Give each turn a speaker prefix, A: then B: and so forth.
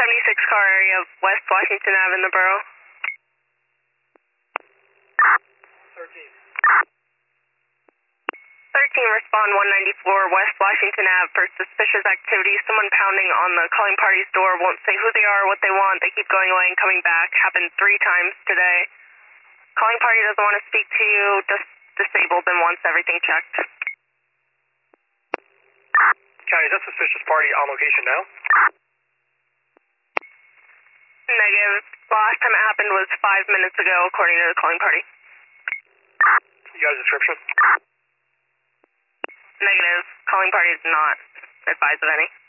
A: 76 car area of West Washington Ave in the borough. 13, respond 194 West Washington Ave for suspicious activity. Someone pounding on the calling party's door, won't say who they are or what they want. They keep going away and coming back. Happened 3 times today. Calling party doesn't want to speak to you, just disabled and wants everything checked.
B: County, is that suspicious party on location now?
A: Negative. Last time it happened was 5 minutes ago, according to the calling party.
B: You got a description?
A: Negative. Calling party is not advised of any.